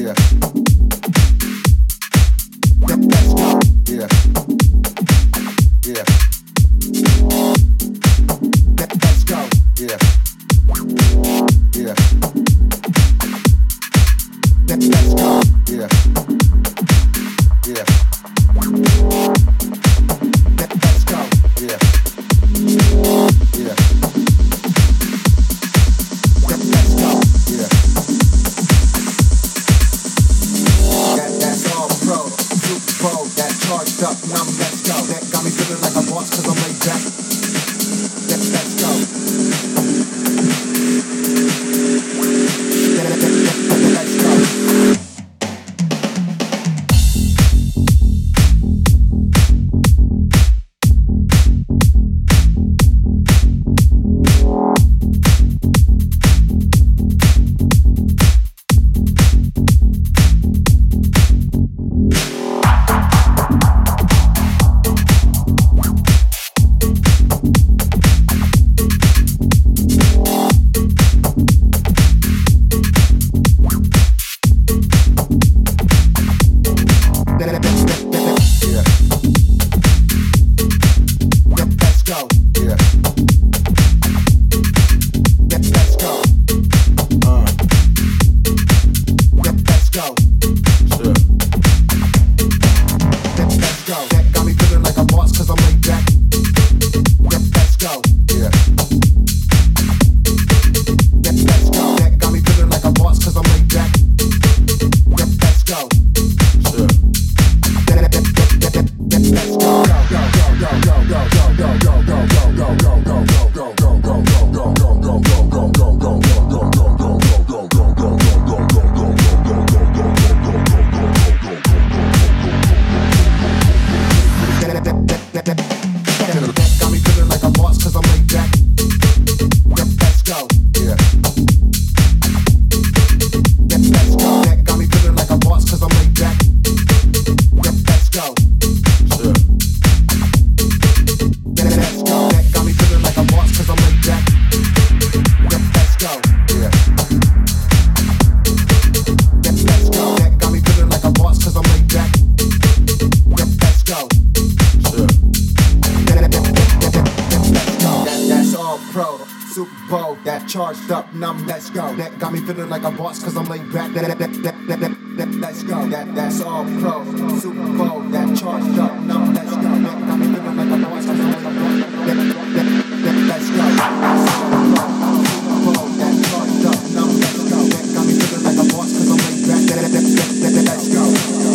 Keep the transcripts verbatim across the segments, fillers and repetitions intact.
Charged up, numb, let's go. That got me feeling like a boss cause I'm laid back. That, that, that, that, that, that, that, let's go. That, that's all pro. Super Bowl, that charged up, numb, let's go. That got me feeling like a boss cause I'm laid back. That, that, that, that, let's go. That's all pro. Super Bowl, that charged up, numb, let's go. That got me feeling like a boss cause I'm laid back. That, that, that, that, that, let's go.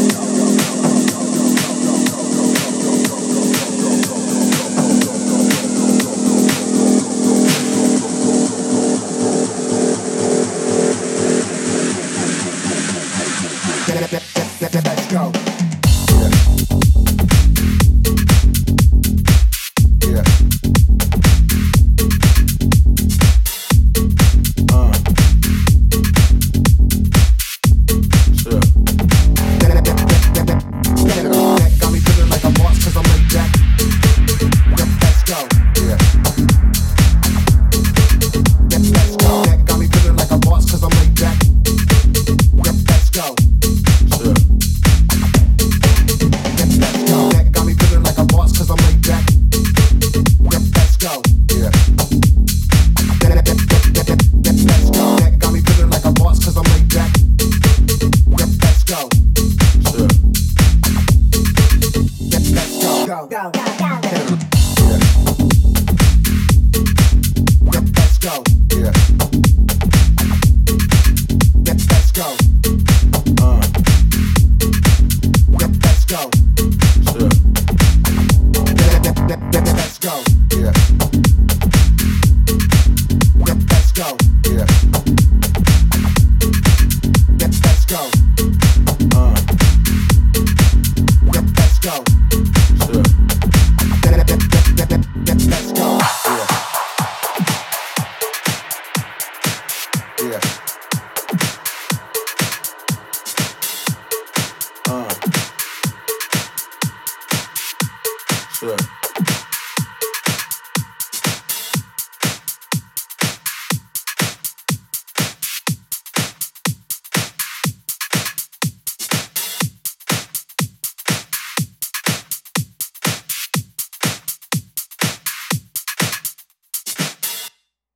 Let's go. Sure.